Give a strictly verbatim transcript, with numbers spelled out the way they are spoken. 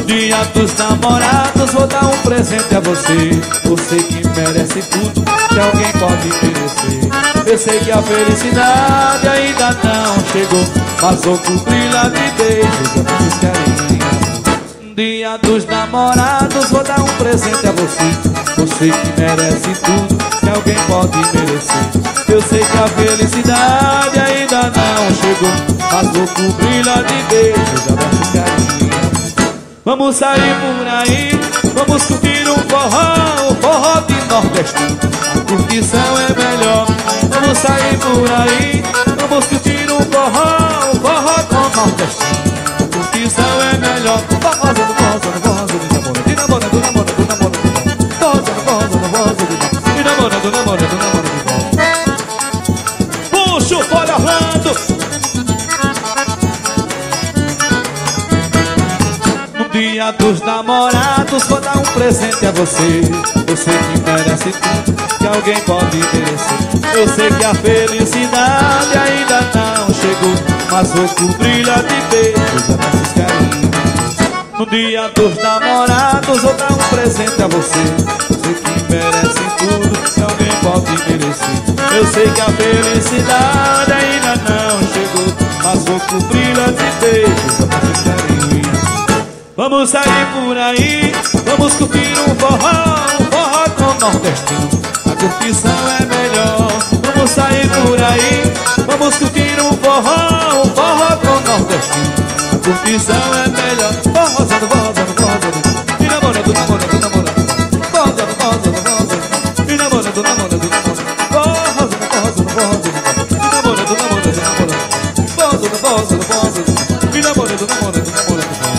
Dia dos namorados vou dar um presente a você. Você que merece tudo que alguém pode merecer. Eu sei que a felicidade ainda não chegou, mas vou cobri-la de beijos, abraços, carinho. Dia dos namorados vou dar um presente a você. Você que merece tudo que alguém pode merecer. Eu sei que a felicidade ainda não chegou, mas vou cobri-la de beijos, abraços, carinho. Vamos sair por aí, vamos curtir um forró, um forró de nordestino. A curtição é melhor. Vamos sair por aí, vamos curtir um forró, um forró com nordestino. A curtição é melhor. Forrosa no forrosa no forrosa de namoro, de namoro, do namoro, do namoro, do namoro. Forrosa no forrosa no forrosa de namoro, do namoro, do namoro, do namoro. Puxa o fole Orlando. Dia dos namorados vou dar um presente a você. Você que merece tudo que alguém pode merecer. Eu sei que a felicidade ainda não chegou, mas vou cobri-la de beijos, abraços, carinhos. No dia dos namorados vou dar um presente a você. Você que merece tudo que alguém pode merecer. Eu sei que a felicidade ainda não chegou, mas vou cobri-la de beijos, abraços, carinhos. Vamos sair por aí, vamos curtir um forró, um forró com nordestino. A curtição é melhor. Vamos sair por aí, vamos curtir um forró, um forró com nordestino. A curtição é melhor. Forrozando, forrozando.